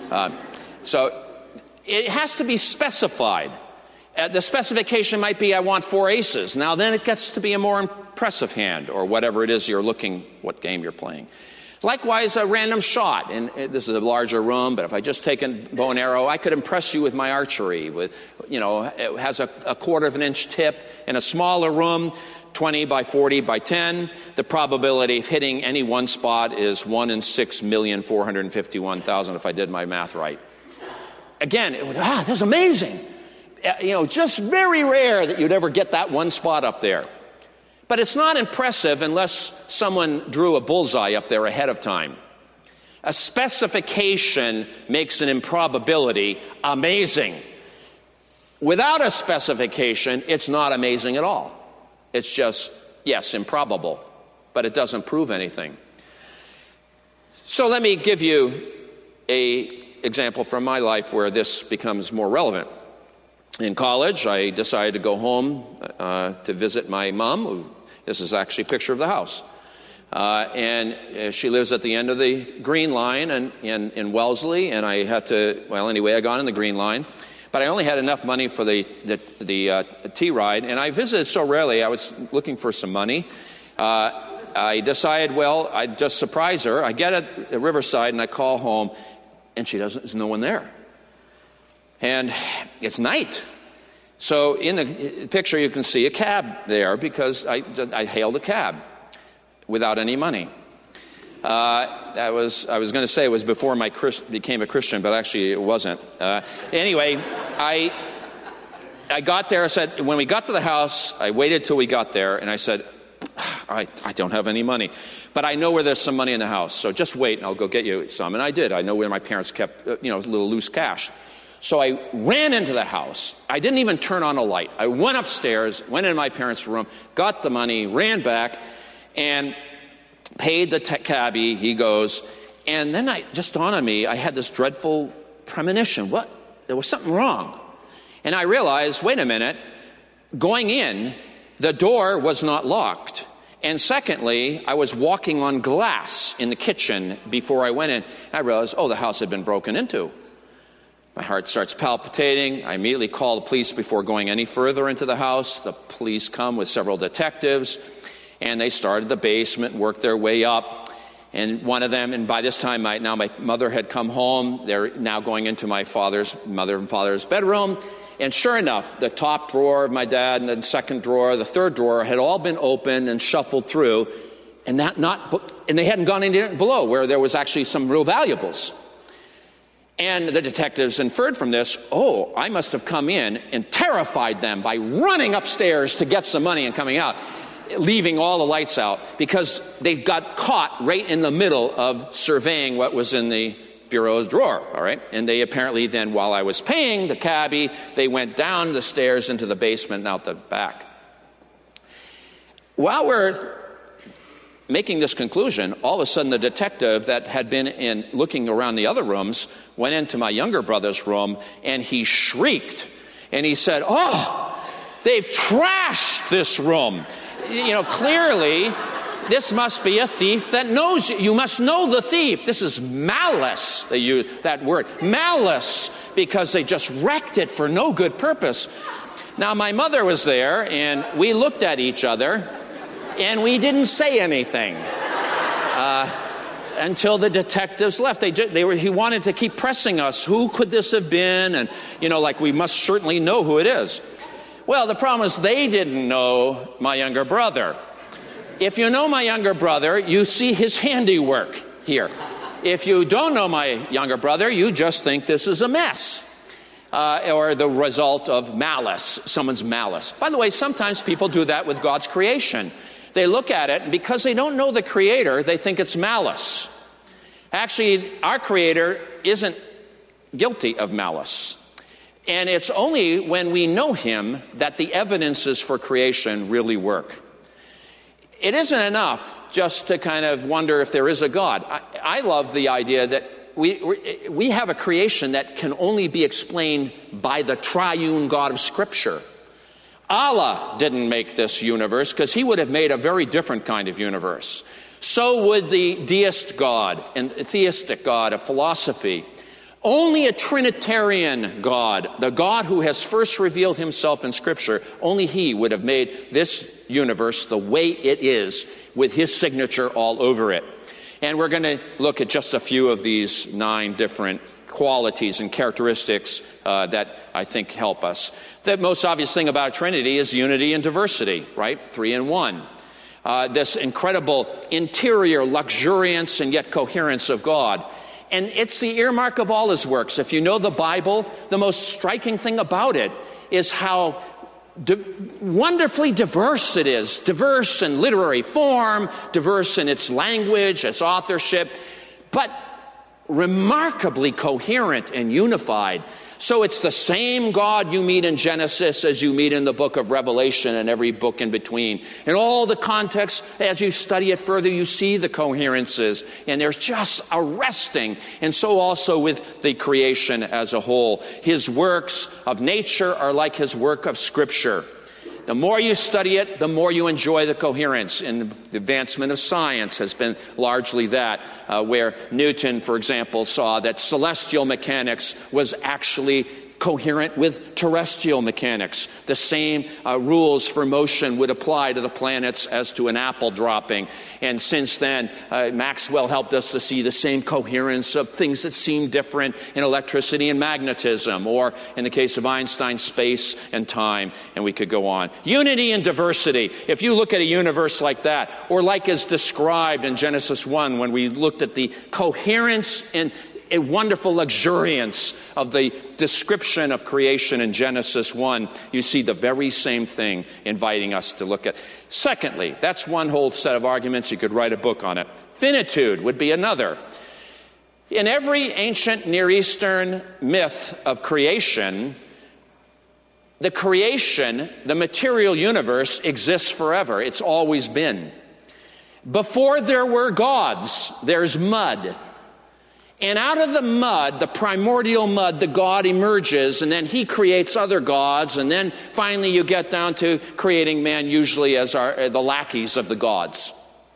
So it has to be specified. The specification might be, I want 4 aces. Now then it gets to be a more impressive hand, or whatever it is what game you're playing. Likewise, a random shot, and this is a larger room, but if I just take a bow and arrow, I could impress you with my archery. It has a 1/4 of an inch tip. In a smaller room, 20 by 40 by 10, the probability of hitting any one spot is 1 in 6,451,000 if I did my math right. Again, that's amazing. Just very rare that you'd ever get that one spot up there. But it's not impressive unless someone drew a bullseye up there ahead of time. A specification makes an improbability amazing. Without a specification, it's not amazing at all. It's just, yes, improbable, but it doesn't prove anything. So let me give you an example from my life where this becomes more relevant. In college, I decided to go home to visit my mom. This is actually a picture of the house. And she lives at the end of the Green Line in Wellesley, and I had to, I got on the Green Line. But I only had enough money for the T-ride, and I visited so rarely, I was looking for some money. I decided, I'd just surprise her. I get at Riverside, and I call home, and there's no one there. And it's night. So in the picture, you can see a cab there because I hailed a cab without any money. I was going to say it was before I became a Christian, but actually it wasn't. Anyway, I got there. I said, when we got to the house, I waited till we got there, and I said, I don't have any money. But I know where there's some money in the house, so just wait and I'll go get you some. And I did. I know where my parents kept, a little loose cash. So I ran into the house. I didn't even turn on a light. I went upstairs, went in my parents' room, got the money, ran back, and paid the cabbie. He goes, and then just dawned on me, I had this dreadful premonition. What? There was something wrong. And I realized, wait a minute, going in, the door was not locked. And secondly, I was walking on glass in the kitchen before I went in. I realized, the house had been broken into. My heart starts palpitating. I immediately call the police before going any further into the house. The police come with several detectives, and they started the basement, worked their way up. And one of them, and by this time, my mother had come home. They're now going into my mother and father's bedroom. And sure enough, the top drawer of my dad and the second drawer, the third drawer had all been opened and shuffled through, and they hadn't gone in below where there was actually some real valuables. And the detectives inferred from this, I must have come in and terrified them by running upstairs to get some money and coming out, leaving all the lights out, because they got caught right in the middle of surveying what was in the bureau's drawer, all right? And they apparently then, while I was paying the cabbie, they went down the stairs into the basement and out the back. While we're making this conclusion, all of a sudden the detective that had been looking around the other rooms went into my younger brother's room, and he shrieked, and he said, they've trashed this room. Clearly, this must be a thief that knows you. You must know the thief. This is malice. They use that word, malice, because they just wrecked it for no good purpose. Now, my mother was there, and we looked at each other, and we didn't say anything until the detectives left. He wanted to keep pressing us. Who could this have been? And, we must certainly know who it is. Well, the problem is they didn't know my younger brother. If you know my younger brother, you see his handiwork here. If you don't know my younger brother, you just think this is a mess or the result of malice, someone's malice. By the way, sometimes people do that with God's creation. They look at it, and because they don't know the Creator, they think it's malice. Actually, our Creator isn't guilty of malice. And it's only when we know Him that the evidences for creation really work. It isn't enough just to kind of wonder if there is a God. I love the idea that we have a creation that can only be explained by the triune God of Scripture. Allah didn't make this universe because He would have made a very different kind of universe. So would the deist God and theistic God of philosophy. Only a Trinitarian God, the God who has first revealed Himself in Scripture, only He would have made this universe the way it is with His signature all over it. And we're going to look at just a few of these 9 different qualities and characteristics that I think help us. The most obvious thing about a Trinity is unity and diversity, right? 3 in 1. This incredible interior luxuriance and yet coherence of God. And it's the earmark of all His works. If you know the Bible, the most striking thing about it is how wonderfully diverse it is. Diverse in literary form, diverse in its language, its authorship, but remarkably coherent and unified. So it's the same God you meet in Genesis as you meet in the book of Revelation and every book in between. In all the context, as you study it further, you see the coherences, and they're just arresting. And so also with the creation as a whole. His works of nature are like His work of Scripture. The more you study it, the more you enjoy the coherence. And the advancement of science has been largely that, where Newton, for example, saw that celestial mechanics was actually coherent with terrestrial mechanics. The same rules for motion would apply to the planets as to an apple dropping. And since then, Maxwell helped us to see the same coherence of things that seem different in electricity and magnetism, or in the case of Einstein, space and time, and we could go on. Unity and diversity. If you look at a universe like that, or like is described in Genesis 1, when we looked at the coherence and a wonderful luxuriance of the description of creation in Genesis 1, you see the very same thing inviting us to look at. Secondly, that's one whole set of arguments. You could write a book on it. Finitude would be another. In every ancient Near Eastern myth of creation, the material universe exists forever. It's always been. Before there were gods, there's mud. And out of the mud, the primordial mud, the God emerges, and then he creates other gods, and then finally you get down to creating man usually as the lackeys of the gods.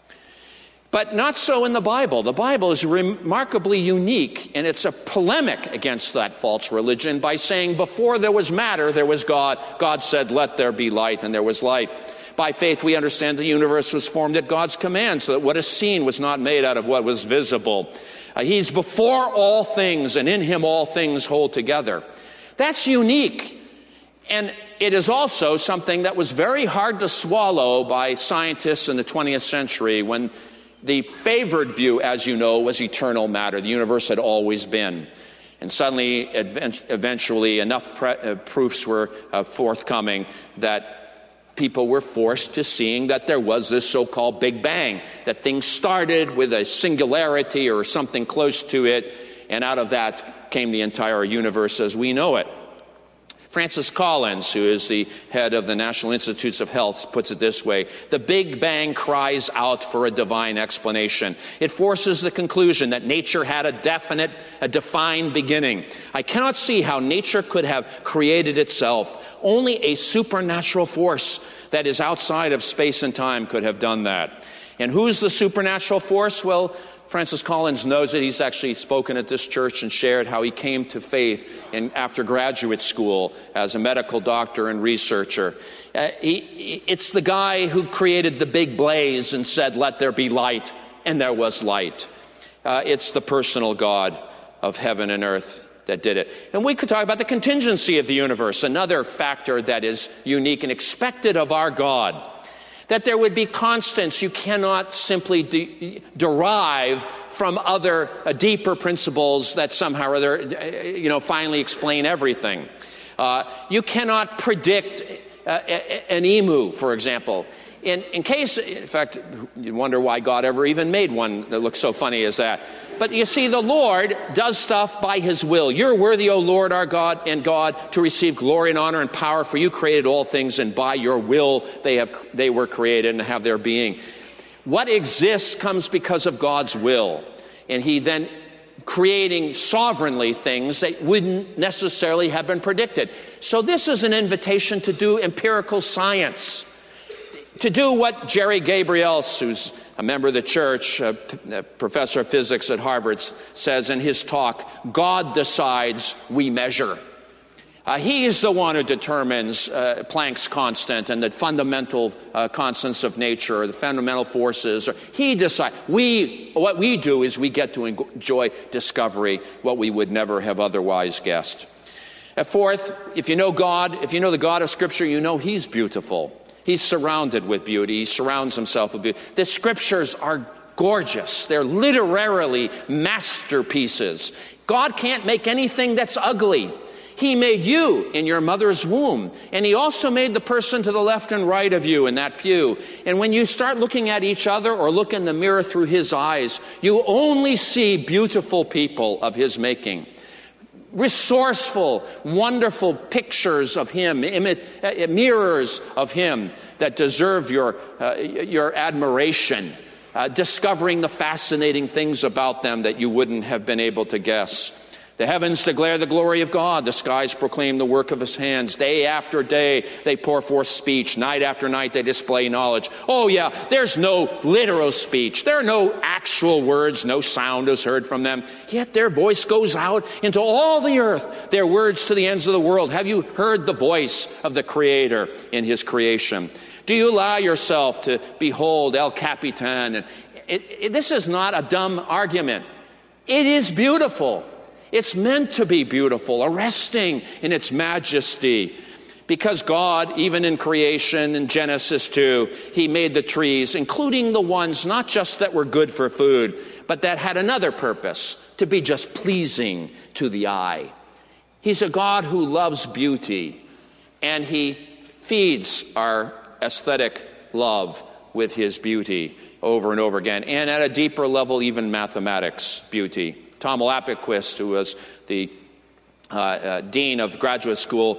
But not so in the Bible. The Bible is remarkably unique, and it's a polemic against that false religion by saying before there was matter, there was God. God said, let there be light, and there was light. By faith, we understand the universe was formed at God's command, so that what is seen was not made out of what was visible. He's before all things, and in him all things hold together. That's unique. And it is also something that was very hard to swallow by scientists in the 20th century when the favored view, as you know, was eternal matter. The universe had always been. And suddenly, eventually, enough proofs were forthcoming that people were forced to seeing that there was this so-called Big Bang, that things started with a singularity or something close to it, and out of that came the entire universe as we know it. Francis Collins, who is the head of the National Institutes of Health, puts it this way: the Big Bang cries out for a divine explanation. It forces the conclusion that nature had a defined beginning. I cannot see how nature could have created itself. Only a supernatural force that is outside of space and time could have done that. And who's the supernatural force? Well, Francis Collins knows it. He's actually spoken at this church and shared how he came to faith after graduate school as a medical doctor and researcher. It's the guy who created the big blaze and said, let there be light, and there was light. It's the personal God of heaven and earth that did it. And we could talk about the contingency of the universe, another factor that is unique and expected of our God. That there would be constants you cannot simply derive from other deeper principles that somehow or other, finally explain everything. You cannot predict an emu, for example. In fact, you wonder why God ever even made one that looks so funny as that. But you see, the Lord does stuff by his will. You're worthy, O Lord, our God and God, to receive glory and honor and power, for you created all things, and by your will they were created and have their being. What exists comes because of God's will. And he then creating sovereignly things that wouldn't necessarily have been predicted. So this is an invitation to do empirical science. To do what Jerry Gabriels, who's a member of the church, a professor of physics at Harvard, says in his talk, God decides, we measure. He's the one who determines Planck's constant and the fundamental constants of nature, or the fundamental forces. He decides. What we do is we get to enjoy discovery, what we would never have otherwise guessed. Fourth, if you know God, if you know the God of Scripture, you know he's beautiful. He's surrounded with beauty. He surrounds himself with beauty. The Scriptures are gorgeous. They're literarily masterpieces. God can't make anything that's ugly. He made you in your mother's womb. And he also made the person to the left and right of you in that pew. And when you start looking at each other or look in the mirror through his eyes, you only see beautiful people of his making. Resourceful, wonderful pictures of him, mirrors of him that deserve your admiration, discovering the fascinating things about them that you wouldn't have been able to guess. The heavens declare the glory of God. The skies proclaim the work of his hands. Day after day, they pour forth speech. Night after night, they display knowledge. Oh yeah, there's no literal speech. There are no actual words. No sound is heard from them. Yet their voice goes out into all the earth. Their words to the ends of the world. Have you heard the voice of the Creator in his creation? Do you allow yourself to behold El Capitan? This is not a dumb argument. It is beautiful. It's meant to be beautiful, arresting in its majesty. Because God, even in creation in Genesis 2, he made the trees, including the ones not just that were good for food, but that had another purpose, to be just pleasing to the eye. He's a God who loves beauty, and he feeds our aesthetic love with his beauty over and over again, and at a deeper level, even mathematics beauty. Tom Lapidquist, who was the dean of graduate school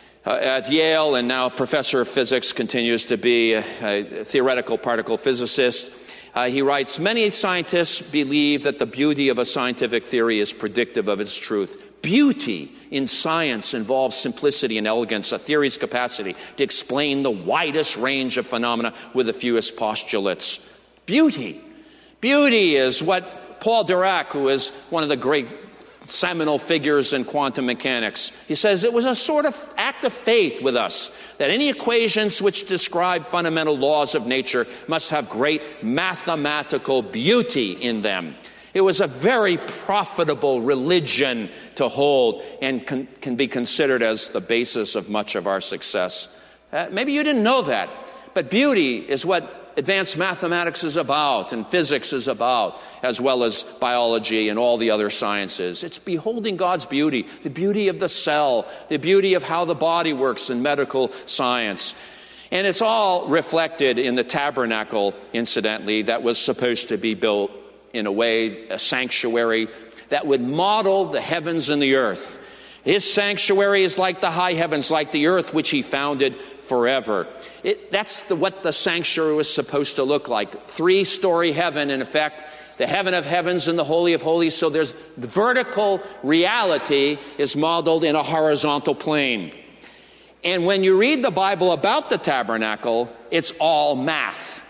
at Yale and now professor of physics, continues to be a theoretical particle physicist. He writes, many scientists believe that the beauty of a scientific theory is predictive of its truth. Beauty in science involves simplicity and elegance, a theory's capacity to explain the widest range of phenomena with the fewest postulates. Beauty. Beauty is what Paul Dirac, who is one of the great seminal figures in quantum mechanics, he says it was a sort of act of faith with us that any equations which describe fundamental laws of nature must have great mathematical beauty in them. It was a very profitable religion to hold and can be considered as the basis of much of our success. Maybe you didn't know that, but beauty is what advanced mathematics is about and physics is about, as well as biology and all the other sciences. It's beholding God's beauty, the beauty of the cell, the beauty of how the body works in medical science. And it's all reflected in the tabernacle, incidentally, that was supposed to be built in a way, a sanctuary that would model the heavens and the earth. His sanctuary is like the high heavens, like the earth which he founded forever. That's what the sanctuary was supposed to look like. 3-story heaven, in effect, the heaven of heavens and the holy of holies. So there's the vertical reality is modeled in a horizontal plane. And when you read the Bible about the tabernacle, it's all math.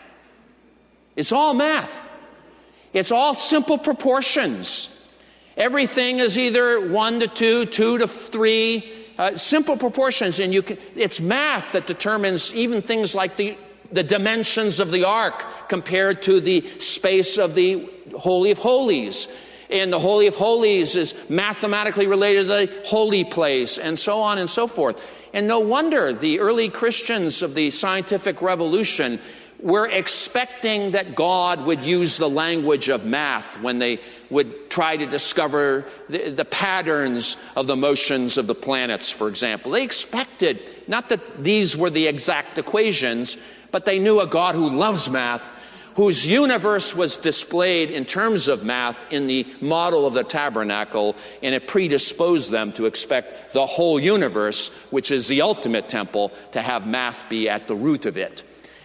It's all math. It's all simple proportions. Everything is either 1 to 2, 2 to 3, simple proportions. And it's math that determines even things like the dimensions of the ark compared to the space of the Holy of Holies. And the Holy of Holies is mathematically related to the holy place, and so on and so forth. And no wonder the early Christians of the scientific revolution were expecting that God would use the language of math when they would try to discover the patterns of the motions of the planets, for example. They expected, not that these were the exact equations, but they knew a God who loves math, whose universe was displayed in terms of math in the model of the tabernacle, and it predisposed them to expect the whole universe, which is the ultimate temple, to have math be at the root of it.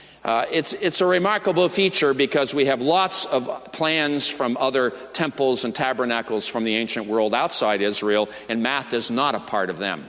It's a remarkable feature because we have lots of plans from other temples and tabernacles from the ancient world outside Israel, and math is not a part of them.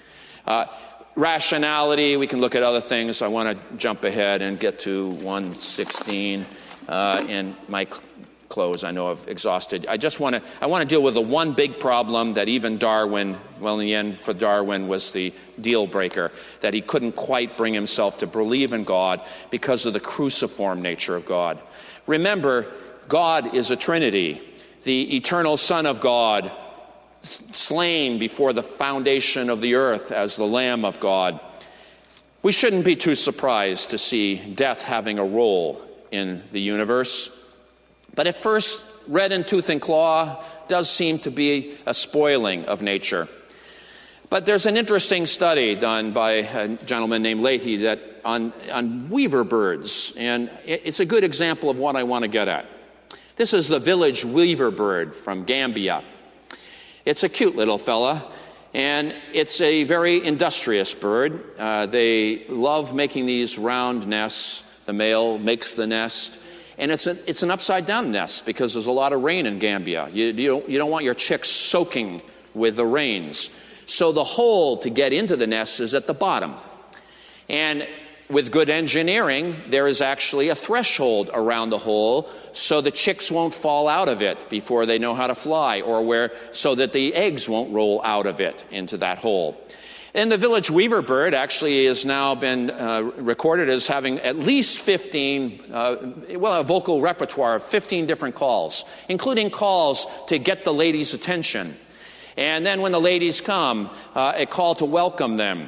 Rationality, we can look at other things. I want to jump ahead and get to 1:16 in my close. I know I've exhausted. I want to deal with the one big problem that even Darwin, well, in the end for Darwin was the deal breaker, that he couldn't quite bring himself to believe in God because of the cruciform nature of God. Remember, God is a Trinity. The eternal Son of God, slain before the foundation of the earth as the Lamb of God. We shouldn't be too surprised to see death having a role in the universe. But at first, red in tooth and claw does seem to be a spoiling of nature. But there's an interesting study done by a gentleman named Leahy that on weaver birds, and it's a good example of what I want to get at. This is the village weaver bird from Gambia. It's a cute little fella, and it's a very industrious bird. They love making these round nests. The male makes the nest. And it's an upside-down nest because there's a lot of rain in Gambia. You don't want your chicks soaking with the rains. So the hole to get into the nest is at the bottom. And with good engineering, there is actually a threshold around the hole so the chicks won't fall out of it before they know how to fly, or so that the eggs won't roll out of it into that hole. And the village weaver bird actually has now been recorded as having at least 15, a vocal repertoire of 15 different calls, including calls to get the ladies' attention. And then when the ladies come, a call to welcome them.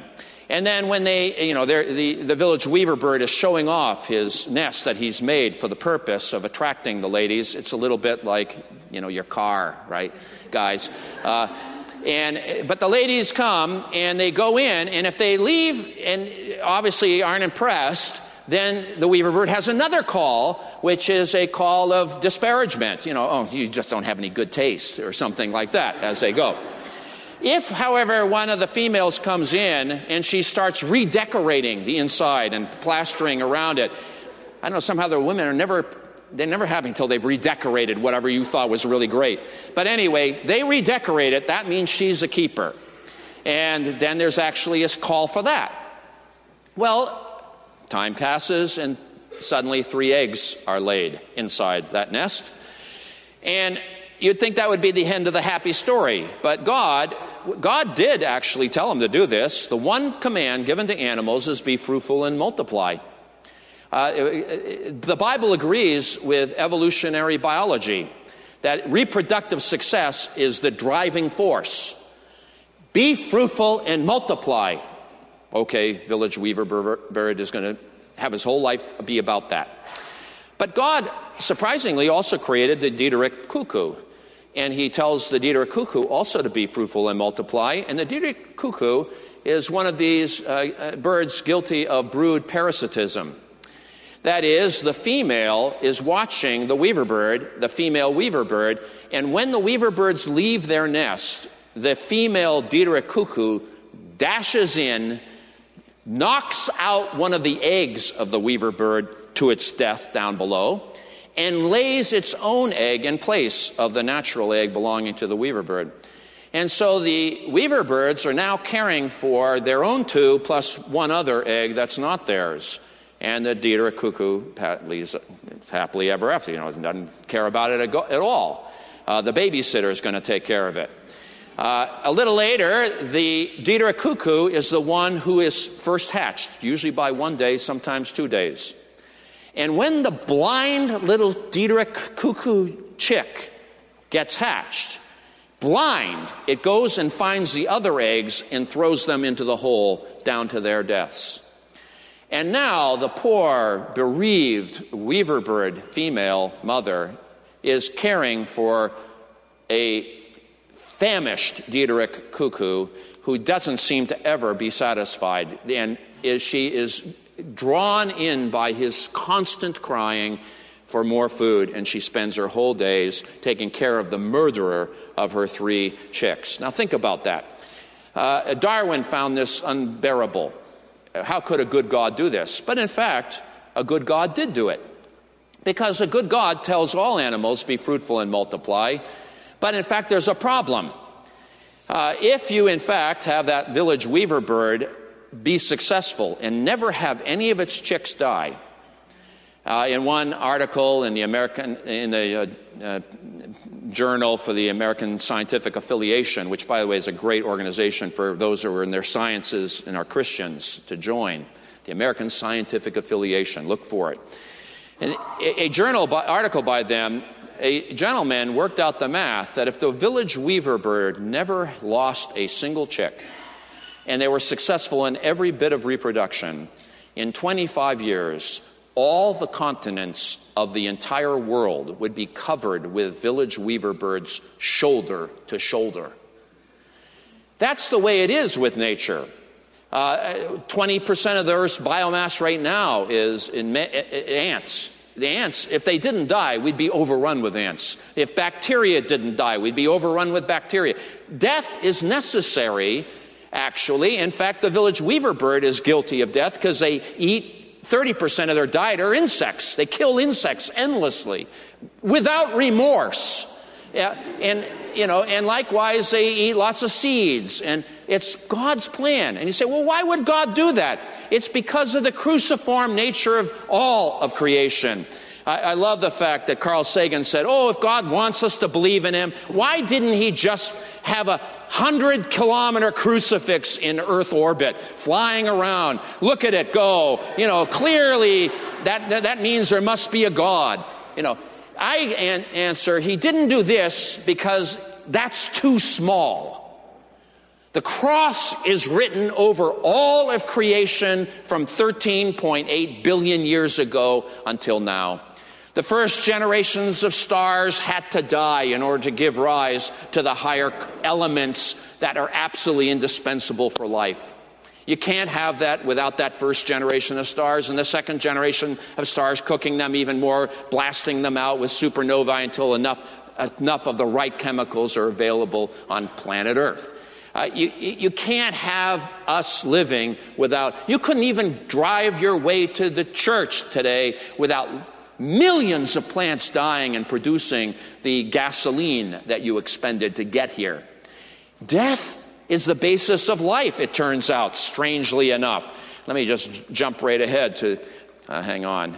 And then when the village weaver bird is showing off his nest that he's made for the purpose of attracting the ladies, it's a little bit like, your car, right, guys? But the ladies come and they go in, and if they leave and obviously aren't impressed, then the weaver bird has another call, which is a call of disparagement. You just don't have any good taste, or something like that as they go. If, however, one of the females comes in and she starts redecorating the inside and plastering around it, I don't know, somehow the women they're never happy until they've redecorated whatever you thought was really great. But anyway, they redecorate it. That means she's a keeper. And then there's actually a call for that. Well, time passes, and suddenly 3 eggs are laid inside that nest. And you'd think that would be the end of the happy story. But God did actually tell him to do this. The one command given to animals is be fruitful and multiply. The Bible agrees with evolutionary biology that reproductive success is the driving force. Be fruitful and multiply. Okay, village weaver bird is going to have his whole life be about that. But God, surprisingly, also created the Diederik cuckoo. And he tells the Diederik cuckoo also to be fruitful and multiply. And the Diederik cuckoo is one of these birds guilty of brood parasitism. That is, the female is watching the weaver bird, the female weaver bird, and when the weaver birds leave their nest, the female Diederik cuckoo dashes in, knocks out one of the eggs of the weaver bird to its death down below, and lays its own egg in place of the natural egg belonging to the weaver bird. And so the weaver birds are now caring for their own 2 plus one other egg that's not theirs. And the Diederik cuckoo lives happily ever after, doesn't care about it at all. The babysitter is going to take care of it. A little later, the Diederik cuckoo is the one who is first hatched, usually by 1 day, sometimes 2 days. And when the blind little Diederik cuckoo chick gets hatched, blind, it goes and finds the other eggs and throws them into the hole down to their deaths. And now the poor, bereaved weaver bird female mother is caring for a famished Diederik cuckoo who doesn't seem to ever be satisfied. And she is drawn in by his constant crying for more food, and she spends her whole days taking care of the murderer of her 3 chicks. Now think about that. Darwin found this unbearable. How could a good God do this? But in fact, a good God did do it. Because a good God tells all animals, be fruitful and multiply. But in fact, there's a problem. If you, in fact, have that village weaver bird be successful and never have any of its chicks die. In one article in the Journal for the American Scientific Affiliation, which, by the way, is a great organization for those who are in their sciences and are Christians to join, the American Scientific Affiliation. Look for it. And article by them, a gentleman worked out the math that if the village weaver bird never lost a single chick, and they were successful in every bit of reproduction, in 25 years, all the continents of the entire world would be covered with village weaver birds shoulder to shoulder. That's the way it is with nature. 20% of the Earth's biomass right now is in ants. The ants, if they didn't die, we'd be overrun with ants. If bacteria didn't die, we'd be overrun with bacteria. Death is necessary, actually. In fact, the village weaver bird is guilty of death because they eat 30% of their diet are insects. They kill insects endlessly without remorse. And likewise, they eat lots of seeds. And it's God's plan. And you say, well, why would God do that? It's because of the cruciform nature of all of creation. I love the fact that Carl Sagan said, if God wants us to believe in him, why didn't he just have a 100-kilometer crucifix in Earth orbit flying around? Look at it go. Clearly that means there must be a God. I answer, he didn't do this because that's too small. The cross is written over all of creation from 13.8 billion years ago until now. The first generations of stars had to die in order to give rise to the higher elements that are absolutely indispensable for life. You can't have that without that first generation of stars, and the second generation of stars cooking them even more, blasting them out with supernovae until enough of the right chemicals are available on planet Earth. You can't have us living without, you couldn't even drive your way to the church today without millions of plants dying and producing the gasoline that you expended to get here. Death is the basis of life, it turns out, strangely enough. Let me just jump right ahead to, hang on.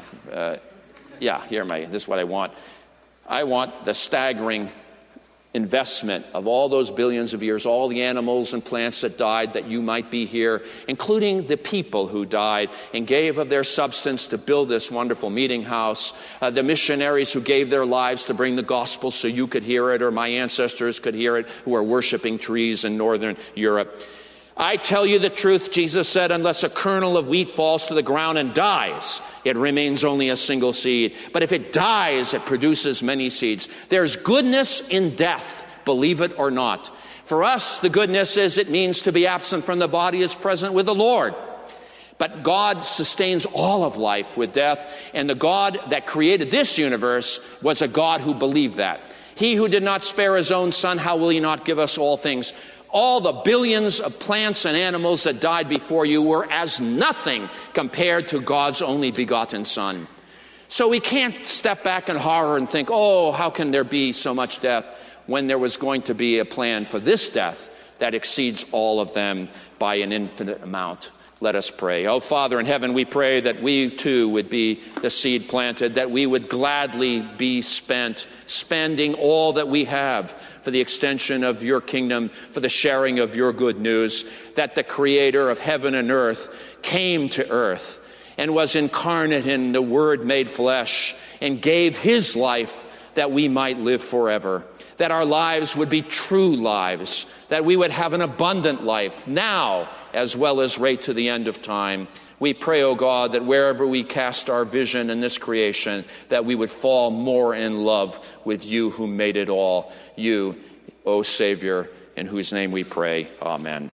This is what I want. I want the staggering investment of all those billions of years, all the animals and plants that died that you might be here, including the people who died and gave of their substance to build this wonderful meeting house, the missionaries who gave their lives to bring the gospel so you could hear it or my ancestors could hear it who are worshiping trees in northern Europe. I tell you the truth, Jesus said, unless a kernel of wheat falls to the ground and dies, it remains only a single seed. But if it dies, it produces many seeds. There's goodness in death, believe it or not. For us, the goodness is it means to be absent from the body is present with the Lord. But God sustains all of life with death, and the God that created this universe was a God who believed that. He who did not spare his own son, how will he not give us all things? All the billions of plants and animals that died before you were as nothing compared to God's only begotten Son. So we can't step back in horror and think, oh, how can there be so much death when there was going to be a plan for this death that exceeds all of them by an infinite amount. Let us pray. Oh, Father in heaven, we pray that we too would be the seed planted, that we would gladly be spending all that we have for the extension of your kingdom, for the sharing of your good news, that the creator of heaven and earth came to earth and was incarnate in the Word made flesh and gave his life that we might live forever, that our lives would be true lives, that we would have an abundant life now as well as right to the end of time. We pray, O God, that wherever we cast our vision in this creation, that we would fall more in love with you who made it all, you, O Savior, in whose name we pray. Amen.